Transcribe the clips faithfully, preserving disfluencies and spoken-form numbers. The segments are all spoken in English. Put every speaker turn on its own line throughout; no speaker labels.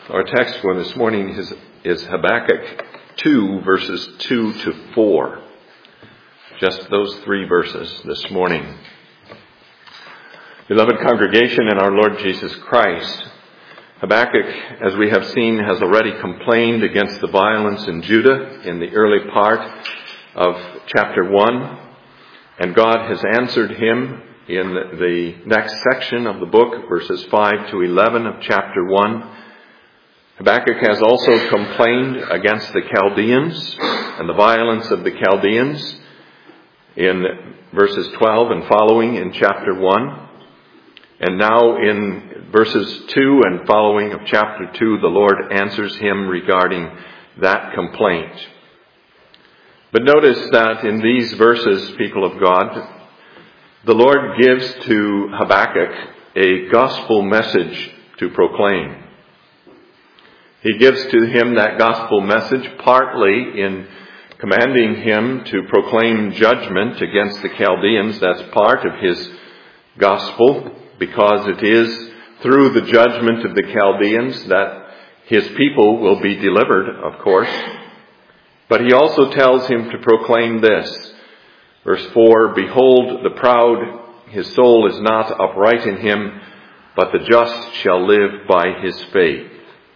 Our text for this morning is, is Habakkuk two, verses two to four. Just those three verses this morning. Beloved congregation in our Lord Jesus Christ, Habakkuk, as we have seen, has already complained against the violence in Judah in the early part of chapter one, and God has answered him in the next section of the book, verses five to eleven of chapter one. Habakkuk has also complained against the Chaldeans and the violence of the Chaldeans in verses twelve and following in chapter one. And now in verses two and following of chapter two, the Lord answers him regarding that complaint. But notice that in these verses, people of God, the Lord gives to Habakkuk a gospel message to proclaim. He gives to him that gospel message partly in commanding him to proclaim judgment against the Chaldeans. That's part of his gospel, because it is through the judgment of the Chaldeans that his people will be delivered, of course. But he also tells him to proclaim this. Verse four, "Behold, the proud, his soul is not upright in him, but the just shall live by his faith."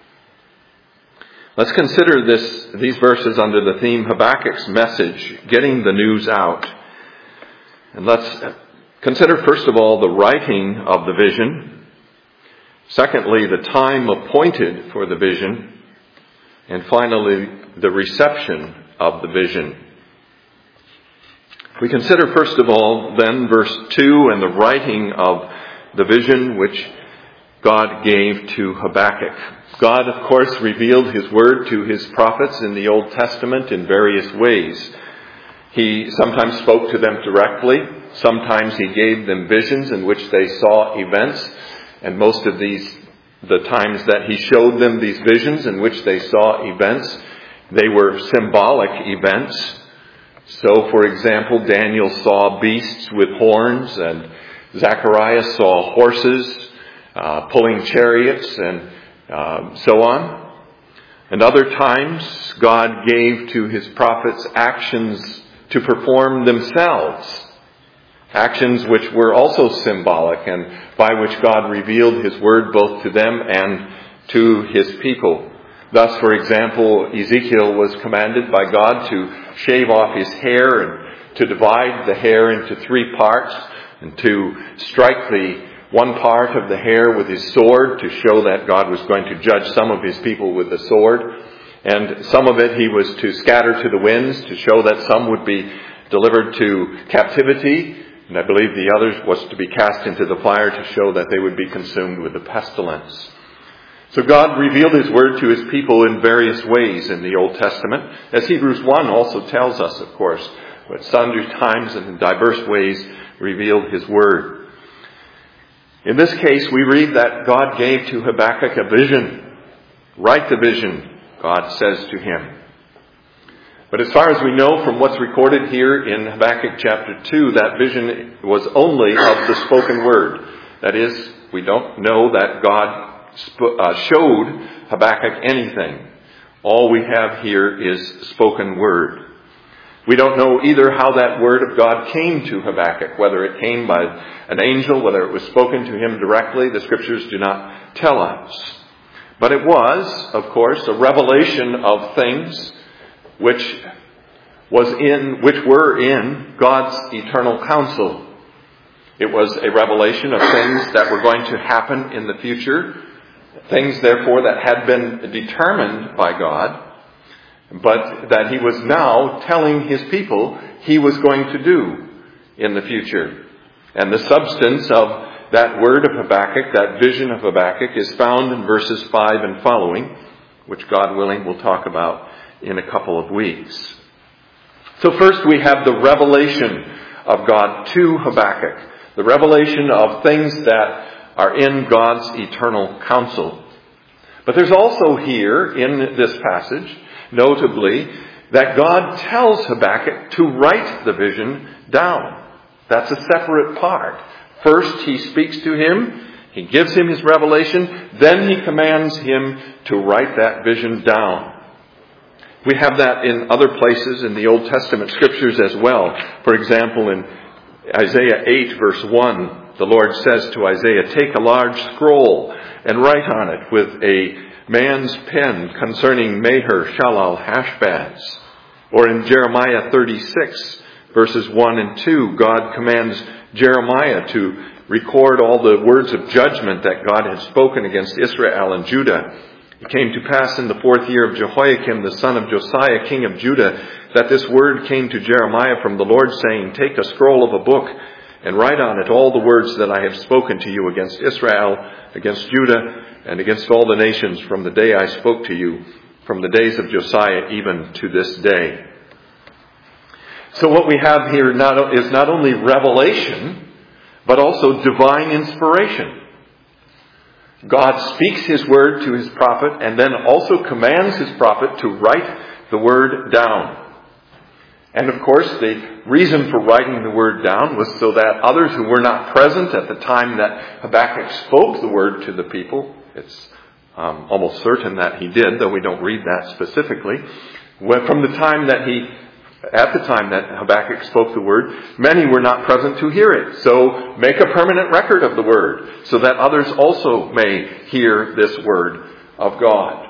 Let's consider this, these verses under the theme Habakkuk's message, getting the news out. And let's consider first of all the writing of the vision. Secondly, the time appointed for the vision. And finally, the reception of the vision. We consider first of all then verse two and the writing of the vision which God gave to Habakkuk. God, of course, revealed his word to his prophets in the Old Testament in various ways. He sometimes spoke to them directly. Sometimes he gave them visions in which they saw events. And most of these, the times that he showed them these visions in which they saw events, they were symbolic events. So, for example, Daniel saw beasts with horns, and Zechariah saw horses uh, pulling chariots, and uh, so on. And other times, God gave to his prophets actions to perform themselves. Actions which were also symbolic and by which God revealed his word both to them and to his people. Thus, for example, Ezekiel was commanded by God to shave off his hair and to divide the hair into three parts and to strike the one part of the hair with his sword to show that God was going to judge some of his people with the sword. And some of it he was to scatter to the winds to show that some would be delivered to captivity. And I believe the other was to be cast into the fire to show that they would be consumed with the pestilence. So God revealed his word to his people in various ways in the Old Testament, as Hebrews one also tells us, of course, but sundry times and in diverse ways revealed his word. In this case, we read that God gave to Habakkuk a vision. Write the vision, God says to him. But as far as we know from what's recorded here in Habakkuk chapter two, that vision was only of the spoken word. That is, we don't know that God sp- uh, showed Habakkuk anything. All we have here is spoken word. We don't know either how that word of God came to Habakkuk, whether it came by an angel, whether it was spoken to him directly. The scriptures do not tell us. But it was, of course, a revelation of things which was in, which were in God's eternal counsel. It was a revelation of things that were going to happen in the future, things therefore that had been determined by God, but that he was now telling his people he was going to do in the future. And the substance of that word of Habakkuk, that vision of Habakkuk, is found in verses five and following, which God willing we'll talk about in a couple of weeks. So first we have the revelation of God to Habakkuk, the revelation of things that are in God's eternal counsel. But there's also here in this passage, notably, that God tells Habakkuk to write the vision down. That's a separate part. First, he speaks to him He gives him his revelation. Then he commands him to write that vision down. We have that in other places in the Old Testament scriptures as well. For example, in Isaiah eight verse one, the Lord says to Isaiah, "Take a large scroll and write on it with a man's pen concerning Maher Shalal Hashbaz." Or in Jeremiah thirty-six verses one and two, God commands Jeremiah to record all the words of judgment that God had spoken against Israel and Judah. It came to pass in the fourth year of Jehoiakim, the son of Josiah, king of Judah, that this word came to Jeremiah from the Lord, saying, "Take a scroll of a book and write on it all the words that I have spoken to you against Israel, against Judah, and against all the nations from the day I spoke to you, from the days of Josiah even to this day." So what we have here not, is not only revelation, but also divine inspiration. God speaks his word to his prophet and then also commands his prophet to write the word down. And of course, the reason for writing the word down was so that others who were not present at the time that Habakkuk spoke the word to the people, it's um, almost certain that he did, though we don't read that specifically, when, from the time that he At the time that Habakkuk spoke the word, many were not present to hear it. So make a permanent record of the word so that others also may hear this word of God.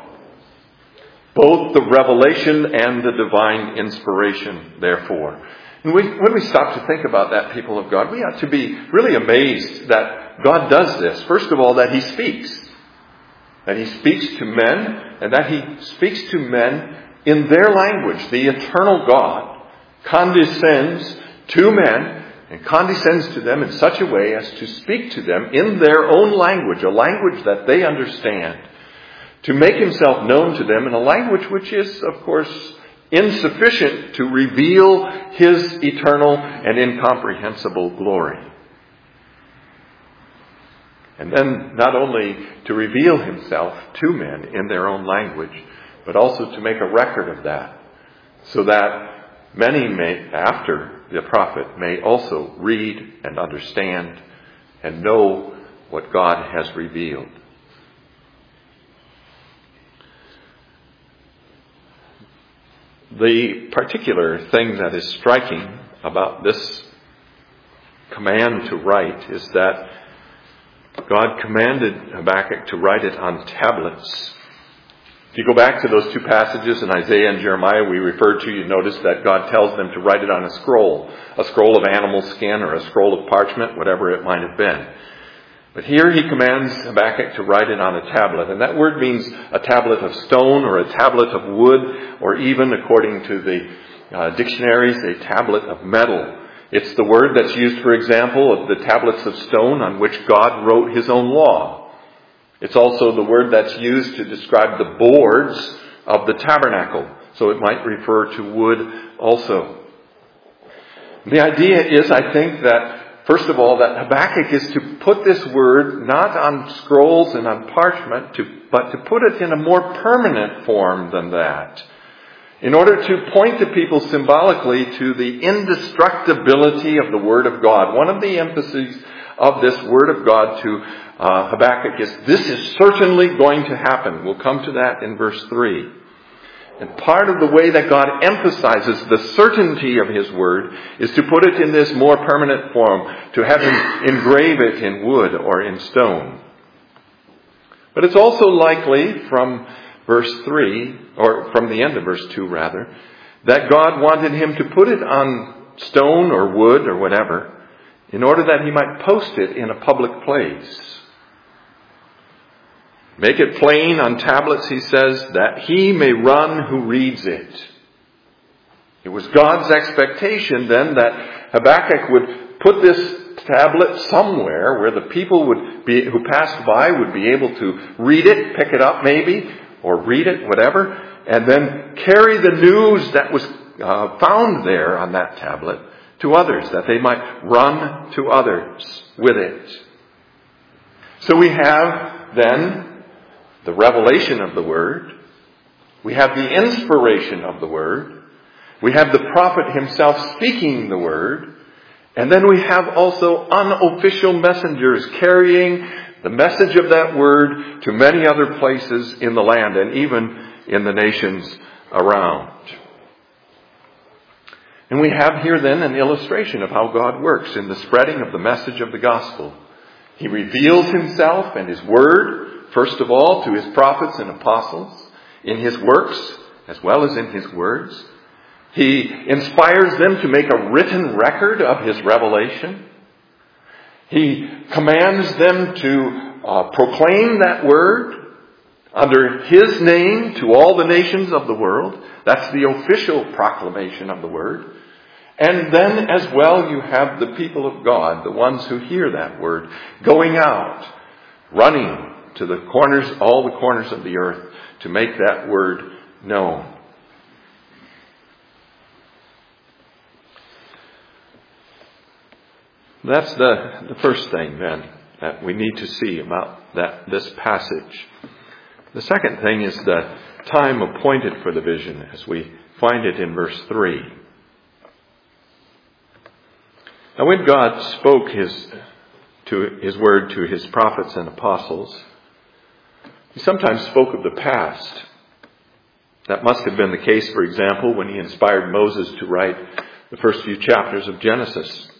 Both the revelation and the divine inspiration, therefore. And we, when we stop to think about that, people of God, we ought to be really amazed that God does this. First of all, that he speaks. That he speaks to men, and that he speaks to men in their language. The eternal God condescends to men and condescends to them in such a way as to speak to them in their own language, a language that they understand, to make himself known to them in a language which is, of course, insufficient to reveal his eternal and incomprehensible glory. And then not only to reveal himself to men in their own language, but also to make a record of that, so that many may, after the prophet, may also read and understand and know what God has revealed. The particular thing that is striking about this command to write is that God commanded Habakkuk to write it on tablets. If you go back to those two passages in Isaiah and Jeremiah we referred to, you notice that God tells them to write it on a scroll, a scroll of animal skin or a scroll of parchment, whatever it might have been. But here he commands Habakkuk to write it on a tablet. And that word means a tablet of stone or a tablet of wood, or even, according to the uh, dictionaries, a tablet of metal. It's the word that's used, for example, of the tablets of stone on which God wrote his own law. It's also the word that's used to describe the boards of the tabernacle. So it might refer to wood also. The idea is, I think, that, first of all, that Habakkuk is to put this word not on scrolls and on parchment, to, but to put it in a more permanent form than that, in order to point to people symbolically to the indestructibility of the Word of God. One of the emphases of this Word of God to uh, Habakkuk is, this is certainly going to happen. We'll come to that in verse three. And part of the way that God emphasizes the certainty of His Word is to put it in this more permanent form, to have Him engrave it in wood or in stone. But it's also likely from verse three, or from the end of verse two rather, that God wanted him to put it on stone or wood or whatever, in order that he might post it in a public place. Make it plain on tablets, he says, that he may run who reads it. It was God's expectation then that Habakkuk would put this tablet somewhere where the people would be, who passed by would be able to read it, pick it up maybe, or read it, whatever, and then carry the news that was uh, found there on that tablet to others, that they might run to others with it. So we have then the revelation of the Word. We have the inspiration of the Word. We have the prophet himself speaking the Word. And then we have also unofficial messengers carrying the message of that word to many other places in the land and even in the nations around. And we have here then an illustration of how God works in the spreading of the message of the gospel. He reveals himself and his word, first of all, to his prophets and apostles, in his works as well as in his words. He inspires them to make a written record of his revelation. He commands them to uh, proclaim that word under his name to all the nations of the world. That's the official proclamation of the word. And then as well you have the people of God, the ones who hear that word, going out, running to the corners, all the corners of the earth to make that word known. That's the, the first thing then that we need to see about that this passage. The second thing is the time appointed for the vision, as we find it in verse three. Now when God spoke his, to his word to his prophets and apostles, he sometimes spoke of the past. That must have been the case, for example, when he inspired Moses to write the first few chapters of Genesis.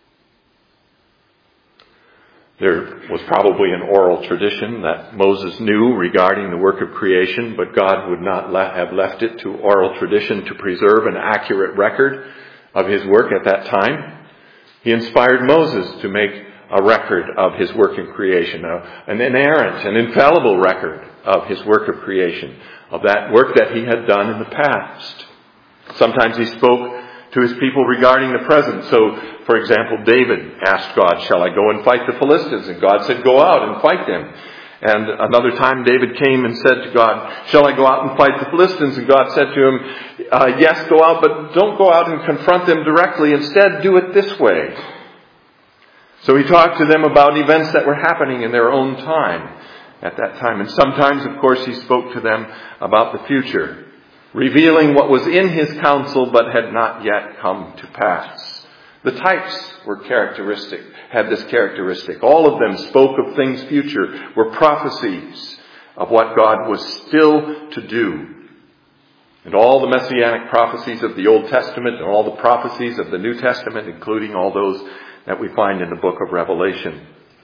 There was probably an oral tradition that Moses knew regarding the work of creation, but God would not have left it to oral tradition to preserve an accurate record of his work at that time. He inspired Moses to make a record of his work in creation, an inerrant, an infallible record of his work of creation, of that work that he had done in the past. Sometimes he spoke to his people regarding the present. So, for example, David asked God, shall I go and fight the Philistines? And God said, go out and fight them. And another time David came and said to God, shall I go out and fight the Philistines? And God said to him, uh, yes, go out, but don't go out and confront them directly. Instead, do it this way. So he talked to them about events that were happening in their own time at that time. And sometimes, of course, he spoke to them about the future, revealing what was in his counsel but had not yet come to pass. The types were characteristic, had this characteristic. All of them spoke of things future, were prophecies of what God was still to do. And all the messianic prophecies of the Old Testament and all the prophecies of the New Testament, including all those that we find in the book of Revelation.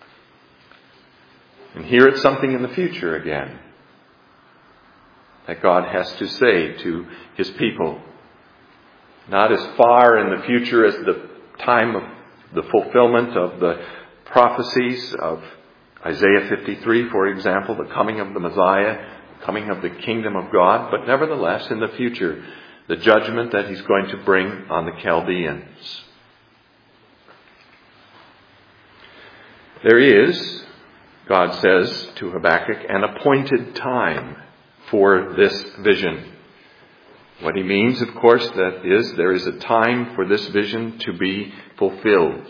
And here it's something in the future again that God has to say to his people. Not as far in the future as the time of the fulfillment of the prophecies of Isaiah fifty-three, for example, the coming of the Messiah, the coming of the kingdom of God, but nevertheless in the future, the judgment that he's going to bring on the Chaldeans. There is, God says to Habakkuk, an appointed time for this vision. What he means, of course, that is there is a time for this vision to be fulfilled.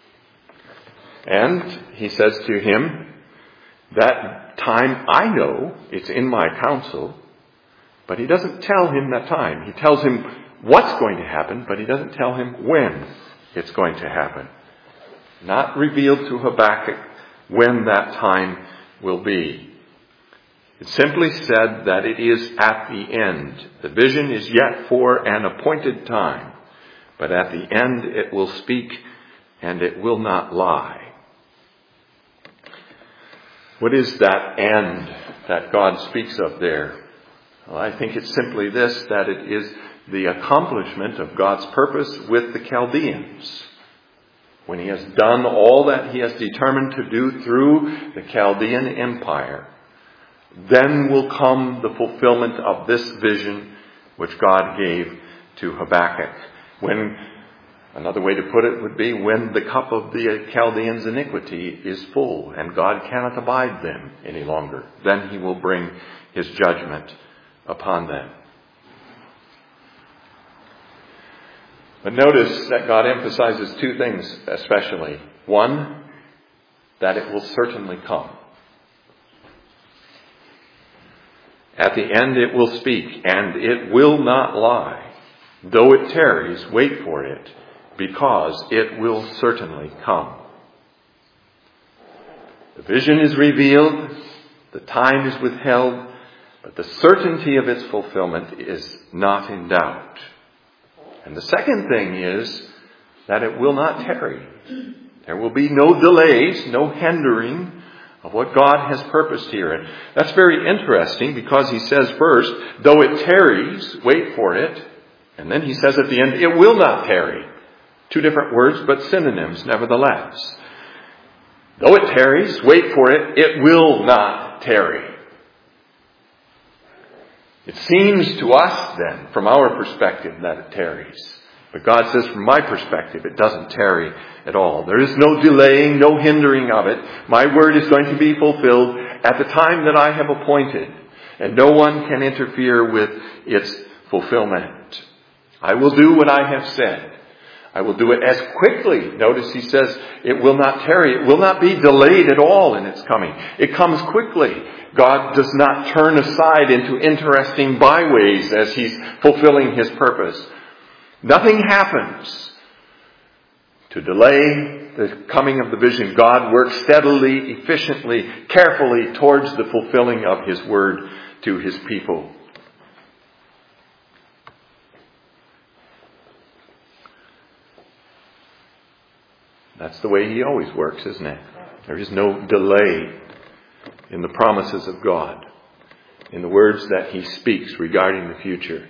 And he says to him, that time I know, it's in my counsel, but he doesn't tell him that time. He tells him what's going to happen, but he doesn't tell him when it's going to happen. Not revealed to Habakkuk when that time will be. It simply said that it is at the end. The vision is yet for an appointed time, but at the end it will speak and it will not lie. What is that end that God speaks of there? Well, I think it's simply this, that it is the accomplishment of God's purpose with the Chaldeans. When he has done all that he has determined to do through the Chaldean Empire, then will come the fulfillment of this vision which God gave to Habakkuk. When, another way to put it would be, when the cup of the Chaldeans' iniquity is full and God cannot abide them any longer, then he will bring his judgment upon them. But notice that God emphasizes two things especially. One, that it will certainly come. At the end it will speak, and it will not lie. Though it tarries, wait for it, because it will certainly come. The vision is revealed, the time is withheld, but the certainty of its fulfillment is not in doubt. And the second thing is that it will not tarry. There will be no delays, no hindering of what God has purposed here. And that's very interesting because he says first, though it tarries, wait for it. And then he says at the end, it will not tarry. Two different words, but synonyms nevertheless. Though it tarries, wait for it, it will not tarry. It seems to us then, from our perspective, that it tarries. But God says, from my perspective, it doesn't tarry at all. There is no delaying, no hindering of it. My word is going to be fulfilled at the time that I have appointed, and no one can interfere with its fulfillment. I will do what I have said. I will do it as quickly. Notice he says it will not tarry. It will not be delayed at all in its coming. It comes quickly. God does not turn aside into interesting byways as he's fulfilling his purpose. Nothing happens to delay the coming of the vision. God works steadily, efficiently, carefully towards the fulfilling of his word to his people. That's the way he always works, isn't it? There is no delay in the promises of God, in the words that he speaks regarding the future.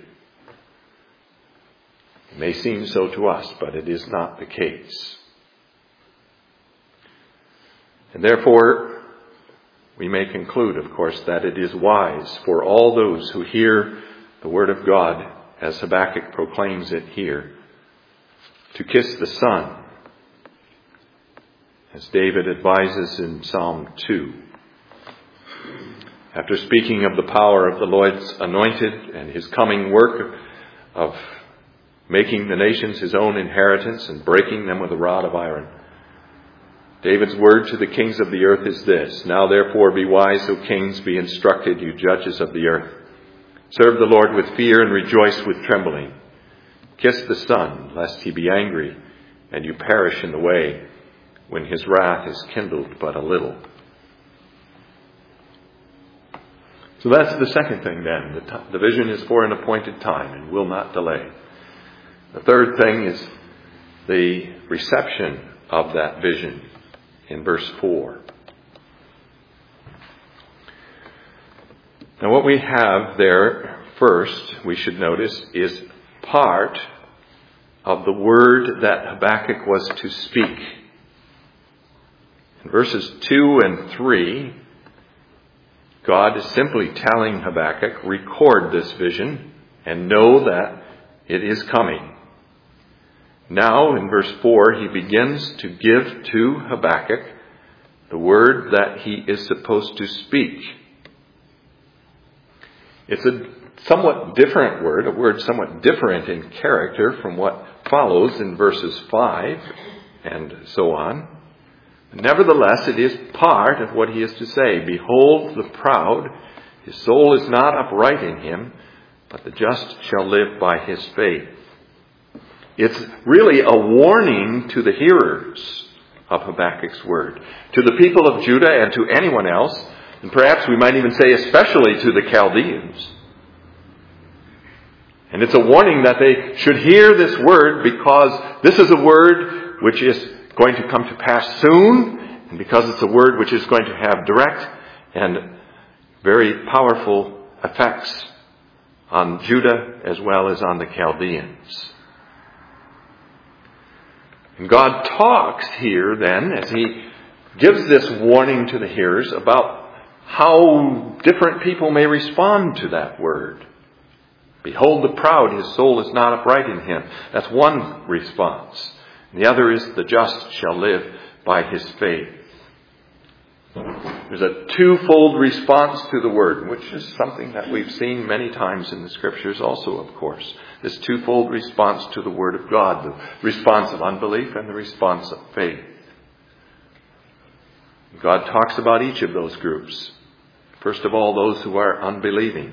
It may seem so to us, but it is not the case. And therefore, we may conclude, of course, that it is wise for all those who hear the word of God, as Habakkuk proclaims it here, to kiss the Son, as David advises in Psalm two. After speaking of the power of the Lord's anointed and his coming work of making the nations his own inheritance and breaking them with a rod of iron, David's word to the kings of the earth is this: Now therefore be wise, O kings, be instructed, you judges of the earth. Serve the Lord with fear and rejoice with trembling. Kiss the Son, lest he be angry and you perish in the way, when his wrath is kindled but a little. So that's the second thing then. The, t- the vision is for an appointed time and will not delay. The third thing is the reception of that vision in verse four. Now what we have there first, we should notice, is part of the word that Habakkuk was to speak. In verses two and three, God is simply telling Habakkuk, record this vision and know that it is coming. Now, in verse four, he begins to give to Habakkuk the word that he is supposed to speak. It's a somewhat different word, a word somewhat different in character from what follows in verses five and so on. Nevertheless, it is part of what he is to say. Behold the proud, his soul is not upright in him, but the just shall live by his faith. It's really a warning to the hearers of Habakkuk's word, to the people of Judah and to anyone else, and perhaps we might even say especially to the Chaldeans. And it's a warning that they should hear this word because this is a word which is going to come to pass soon, and because it's a word which is going to have direct and very powerful effects on Judah as well as on the Chaldeans. And God talks here then, as he gives this warning to the hearers, about how different people may respond to that word. Behold the proud, his soul is not upright in him. That's one response. The other is the just shall live by his faith. There's a twofold response to the word, which is something that we've seen many times in the scriptures also, of course. This twofold response to the word of God, the response of unbelief and the response of faith. God talks about each of those groups. First of all, those who are unbelieving.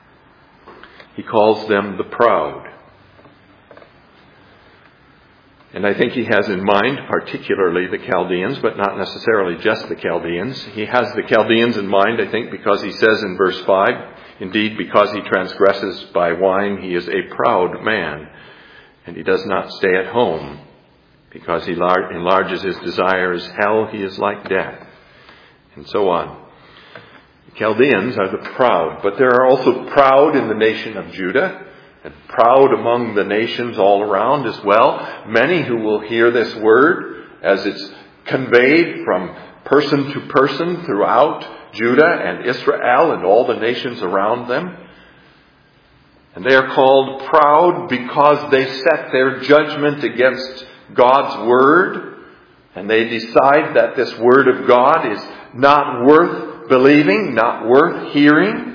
He calls them the proud. And I think he has in mind particularly the Chaldeans, but not necessarily just the Chaldeans. He has the Chaldeans in mind, I think, because he says in verse five, indeed, because he transgresses by wine, he is a proud man, and he does not stay at home. Because he enlarges his desires, hell, he is like death, and so on. The Chaldeans are the proud, but there are also proud in the nation of Judah, and proud among the nations all around as well. Many who will hear this word as it's conveyed from person to person throughout Judah and Israel and all the nations around them. And they are called proud because they set their judgment against God's word, and they decide that this word of God is not worth believing, not worth hearing.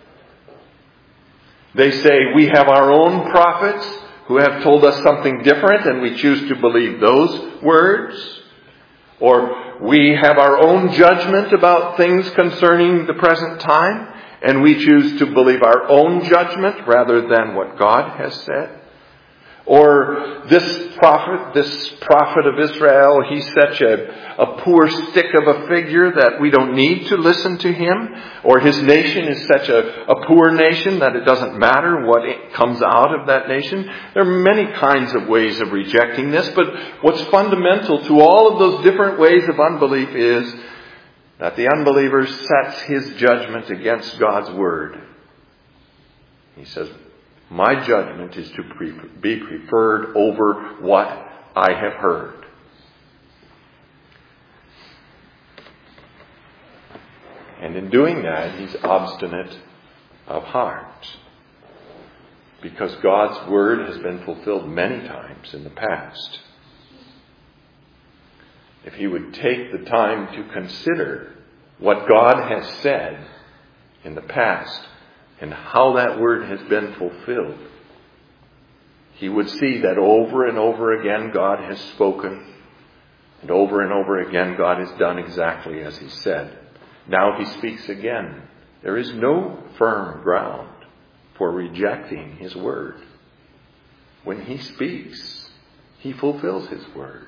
They say, we have our own prophets who have told us something different, and we choose to believe those words. Or we have our own judgment about things concerning the present time, and we choose to believe our own judgment rather than what God has said. Or this prophet, this prophet of Israel, he's such a, a poor stick of a figure that we don't need to listen to him. Or his nation is such a, a poor nation that it doesn't matter what it comes out of that nation. There are many kinds of ways of rejecting this, but what's fundamental to all of those different ways of unbelief is that the unbeliever sets his judgment against God's word. He says, my judgment is to pre- be preferred over what I have heard. And in doing that, he's obstinate of heart. Because God's word has been fulfilled many times in the past. If he would take the time to consider what God has said in the past, and how that word has been fulfilled, he would see that over and over again God has spoken, and over and over again God has done exactly as he said. Now he speaks again. There is no firm ground for rejecting his word. When he speaks, he fulfills his word.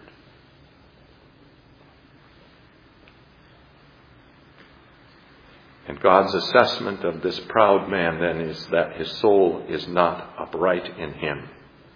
And God's assessment of this proud man then is that his soul is not upright in him.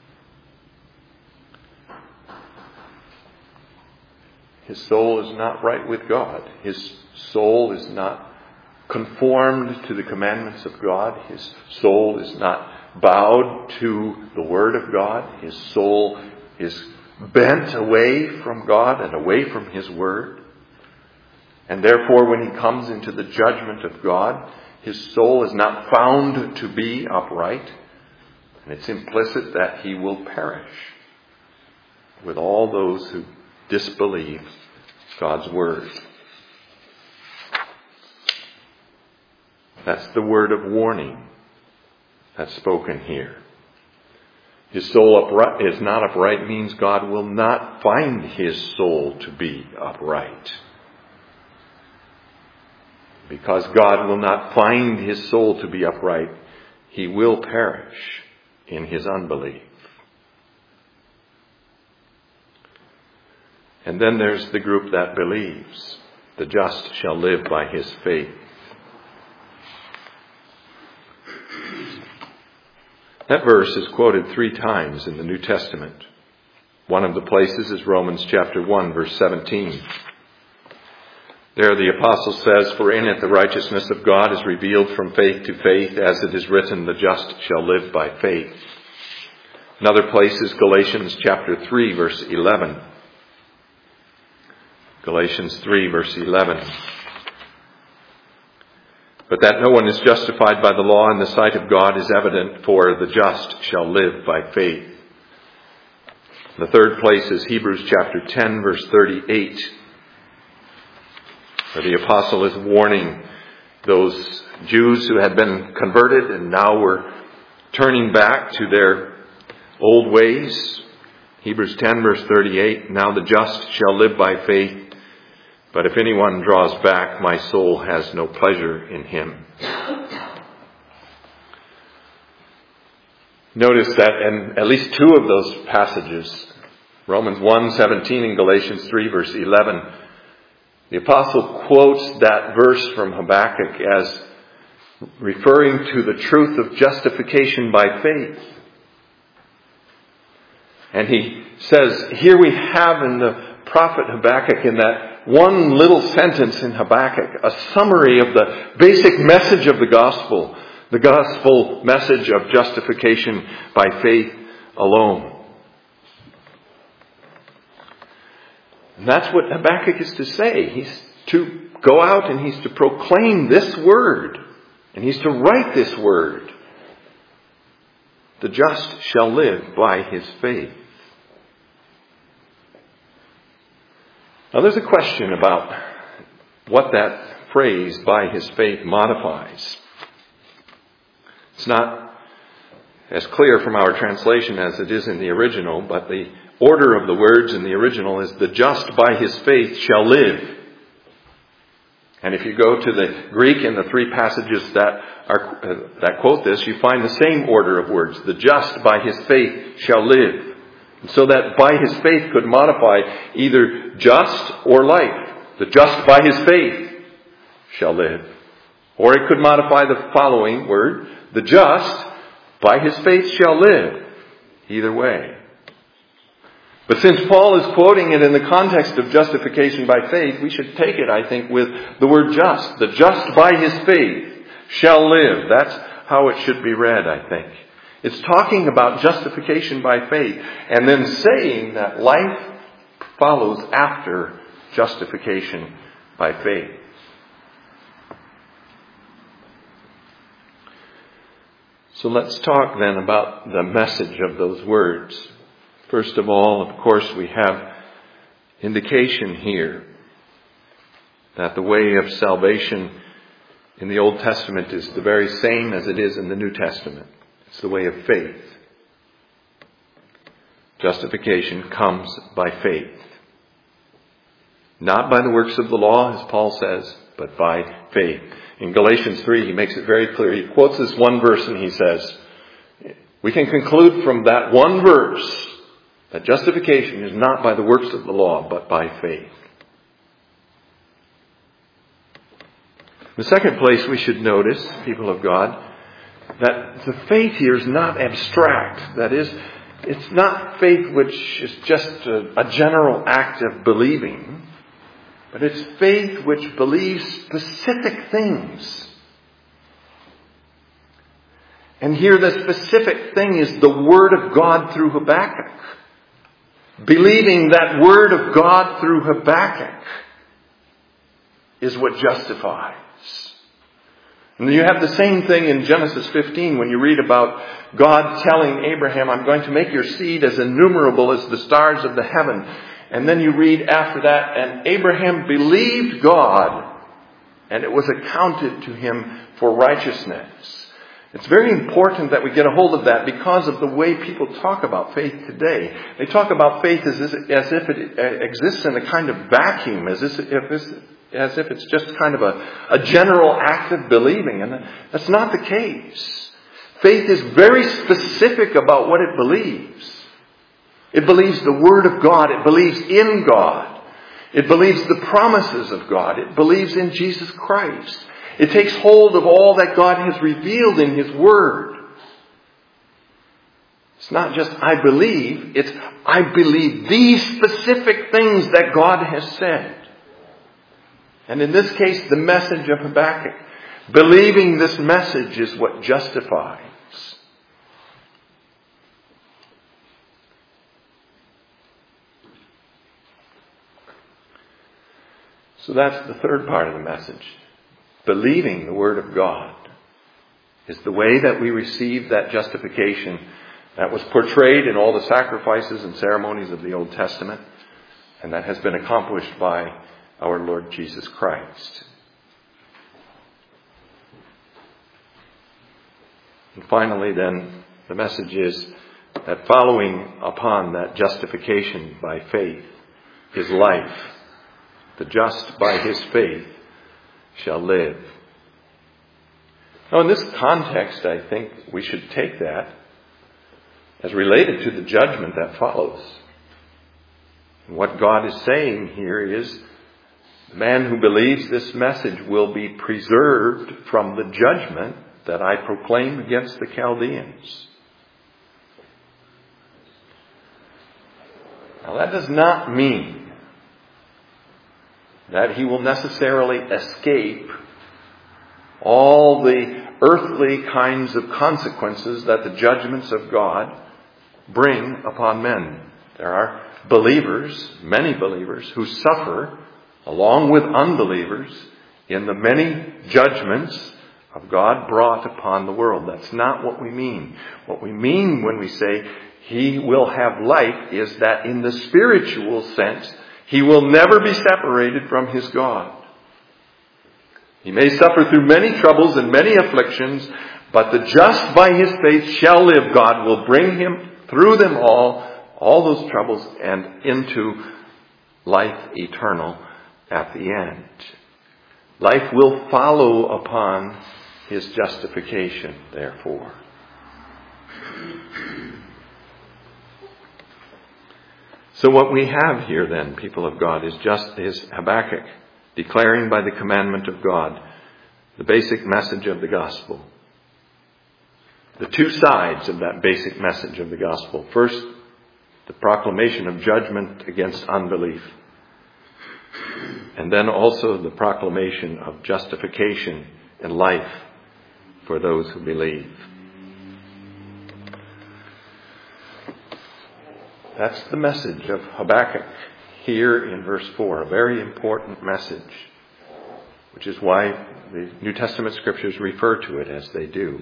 His soul is not right with God. His soul is not conformed to the commandments of God. His soul is not bowed to the word of God. His soul is bent away from God and away from his word. And therefore, when he comes into the judgment of God, his soul is not found to be upright. And it's implicit that he will perish with all those who disbelieve God's word. That's the word of warning that's spoken here. His soul upright is not upright means God will not find his soul to be upright. Because God will not find his soul to be upright, he will perish in his unbelief. And then there's the group that believes. The just shall live by his faith. That verse is quoted three times in the New Testament. One of the places is Romans chapter one, verse seventeen. There the apostle says, for in it the righteousness of God is revealed from faith to faith, as it is written, the just shall live by faith. Another place is Galatians chapter three, verse eleven. Galatians three, verse eleven. But that no one is justified by the law in the sight of God is evident, for the just shall live by faith. The third place is Hebrews chapter ten, verse thirty-eight. Where the apostle is warning those Jews who had been converted and now were turning back to their old ways. Hebrews ten, verse thirty-eight, now the just shall live by faith, but if anyone draws back, my soul has no pleasure in him. Notice that in at least two of those passages, Romans one seventeen and Galatians three verse eleven. The apostle quotes that verse from Habakkuk as referring to the truth of justification by faith. And he says, here we have in the prophet Habakkuk, in that one little sentence in Habakkuk, a summary of the basic message of the gospel, the gospel message of justification by faith alone. And that's what Habakkuk is to say. He's to go out and he's to proclaim this word. And he's to write this word. The just shall live by his faith. Now there's a question about what that phrase, by his faith, modifies. It's not as clear from our translation as it is in the original, but the order of the words in the original is the just by his faith shall live. And if you go to the Greek in the three passages that are uh, that quote this, you find the same order of words. The just by his faith shall live. And so that by his faith could modify either just or life. The just by his faith shall live. Or it could modify the following word. The just by his faith shall live. Either way. But since Paul is quoting it in the context of justification by faith, we should take it, I think, with the word just. The just by his faith shall live. That's how it should be read, I think. It's talking about justification by faith and then saying that life follows after justification by faith. So let's talk then about the message of those words. First of all, of course, we have indication here that the way of salvation in the Old Testament is the very same as it is in the New Testament. It's the way of faith. Justification comes by faith. Not by the works of the law, as Paul says, but by faith. In Galatians three, he makes it very clear. He quotes this one verse and he says, we can conclude from that one verse that justification is not by the works of the law, but by faith. The second place we should notice, people of God, that the faith here is not abstract. That is, it's not faith which is just a, a general act of believing, but it's faith which believes specific things. And here the specific thing is the Word of God through Habakkuk. Believing that Word of God through Habakkuk is what justifies. And you have the same thing in Genesis fifteen when you read about God telling Abraham, I'm going to make your seed as innumerable as the stars of the heaven. And then you read after that, and Abraham believed God, and it was accounted to him for righteousness. It's very important that we get a hold of that because of the way people talk about faith today. They talk about faith as, as if it exists in a kind of vacuum, as if it's, as if it's just kind of a, a general act of believing. And that's not the case. Faith is very specific about what it believes. It believes the Word of God. It believes in God. It believes the promises of God. It believes in Jesus Christ. It takes hold of all that God has revealed in His Word. It's not just I believe, it's I believe these specific things that God has said. And in this case, the message of Habakkuk, believing this message is what justifies. So that's the third part of the message. Believing the Word of God is the way that we receive that justification that was portrayed in all the sacrifices and ceremonies of the Old Testament, and that has been accomplished by our Lord Jesus Christ. And finally, then, the message is that following upon that justification by faith is life. The just by his faith shall live. Now, in this context, I think we should take that as related to the judgment that follows. What God is saying here is, the man who believes this message will be preserved from the judgment that I proclaim against the Chaldeans. Now that does not mean that he will necessarily escape all the earthly kinds of consequences that the judgments of God bring upon men. There are believers, many believers, who suffer along with unbelievers in the many judgments of God brought upon the world. That's not what we mean. What we mean when we say he will have life is that in the spiritual sense, he will never be separated from his God. He may suffer through many troubles and many afflictions, but the just by his faith shall live. God will bring him through them all, all those troubles, and into life eternal at the end. Life will follow upon his justification, therefore. So what we have here then, people of God, is just is Habakkuk declaring by the commandment of God the basic message of the gospel. The two sides of that basic message of the gospel. First, the proclamation of judgment against unbelief. And then also the proclamation of justification and life for those who believe. That's the message of Habakkuk here in verse four. A very important message, which is why the New Testament scriptures refer to it as they do.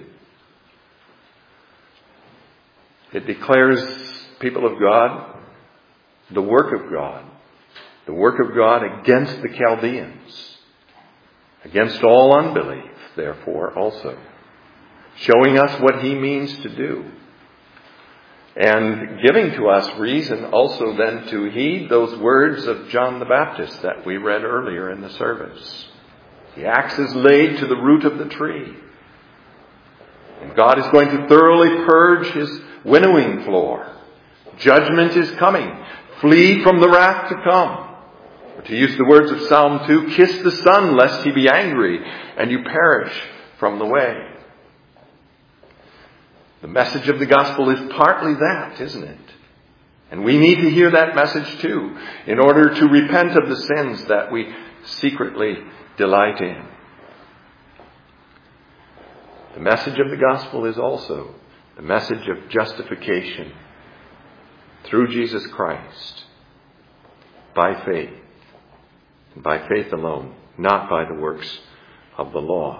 It declares, people of God, the work of God. The work of God against the Chaldeans. Against all unbelief, therefore, also. Showing us what he means to do. And giving to us reason also then to heed those words of John the Baptist that we read earlier in the service. The axe is laid to the root of the tree. And God is going to thoroughly purge his winnowing floor. Judgment is coming. Flee from the wrath to come. Or to use the words of Psalm two, kiss the Son lest he be angry and you perish from the way. The message of the gospel is partly that, isn't it? And we need to hear that message too, in order to repent of the sins that we secretly delight in. The message of the gospel is also the message of justification through Jesus Christ, by faith, and by faith alone, not by the works of the law.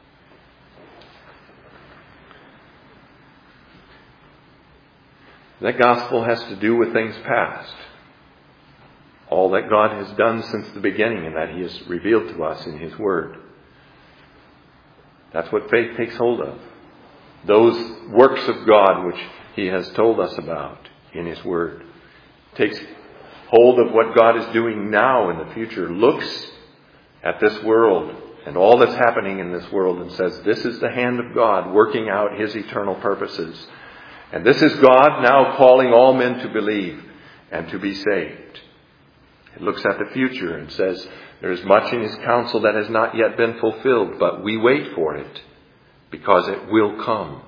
That gospel has to do with things past. All that God has done since the beginning and that he has revealed to us in his word. That's what faith takes hold of. Those works of God which he has told us about in his word. Takes hold of what God is doing now in the future. Looks at this world and all that's happening in this world and says, this is the hand of God working out his eternal purposes. And this is God now calling all men to believe and to be saved. It looks at the future and says, there is much in his counsel that has not yet been fulfilled, but we wait for it because it will come.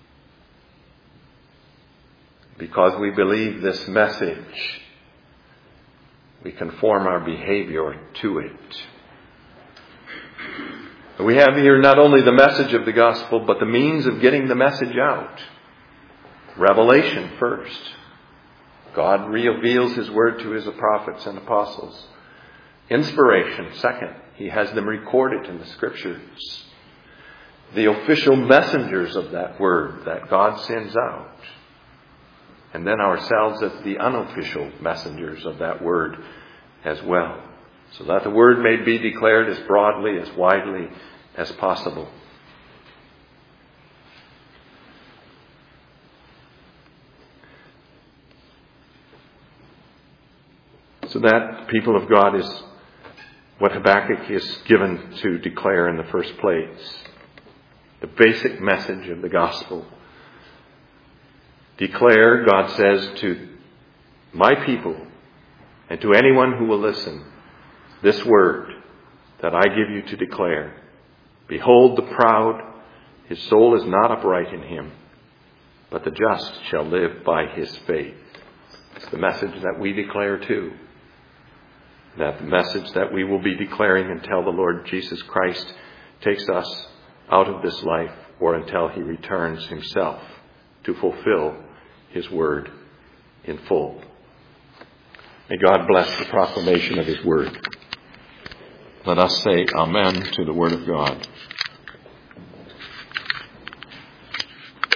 Because we believe this message, we conform our behavior to it. We have here not only the message of the gospel, but the means of getting the message out. Revelation first. God reveals his word to his prophets and apostles. Inspiration second. He has them recorded in the scriptures. The official messengers of that word that God sends out. And then ourselves as the unofficial messengers of that word as well. So that the word may be declared as broadly, as widely as possible. So that, people of God, is what Habakkuk is given to declare in the first place. The basic message of the gospel. Declare, God says, to my people and to anyone who will listen, this word that I give you to declare. Behold the proud, his soul is not upright in him, but the just shall live by his faith. It's the message that we declare too. That message that we will be declaring until the Lord Jesus Christ takes us out of this life, or until he returns himself to fulfill his word in full. May God bless the proclamation of his word. Let us say amen to the word of God.